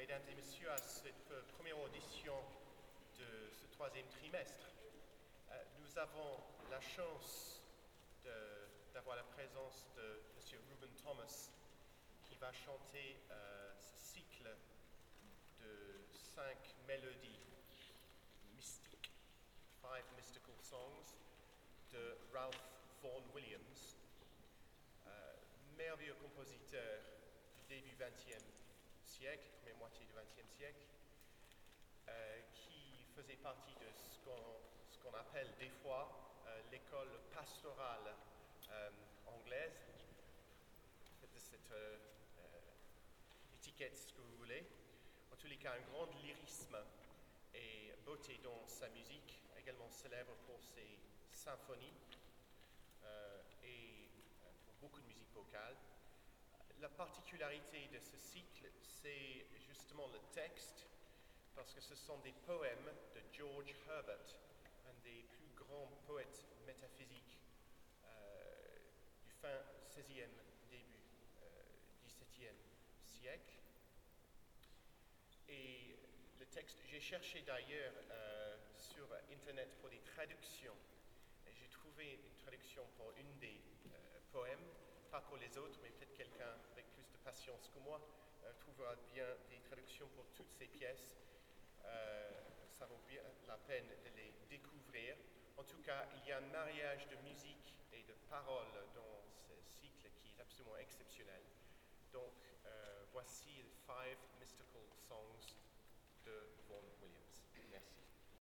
mesdames et messieurs, à cette première audition de ce troisième trimestre. Nous avons la chance d'avoir la présence de M. Reuben Thomas, qui va chanter ce cycle de 5 mélodies mystiques, 5 mystical songs, de Ralph Vaughan Williams, merveilleux compositeur du début XXe siècle, première moitié du XXe siècle, qui faisait partie de ce qu'on appelle des fois l'école pastorale anglaise, de cette étiquette, ce que vous voulez. En tous les cas, un grand lyrisme et beauté dans sa musique, également célèbre pour ses symphonies et pour beaucoup de musique vocale. La particularité de ce cycle, c'est justement le texte, parce que ce sont des poèmes de George Herbert, un des plus grands poètes métaphysiques du fin XVIe, début XVIIe siècle. Et le texte, j'ai cherché d'ailleurs sur Internet pour des traductions, et j'ai trouvé une traduction pour une des poèmes, pas pour les autres, mais peut-être quelqu'un avec plus de patience que moi trouvera bien des traductions pour toutes ces pièces. Ça vaut bien la peine de les découvrir. En tout cas, il y a un mariage de musique et de paroles dans ce cycle qui est absolument exceptionnel. Donc, voici les 5 mystical songs de Vaughan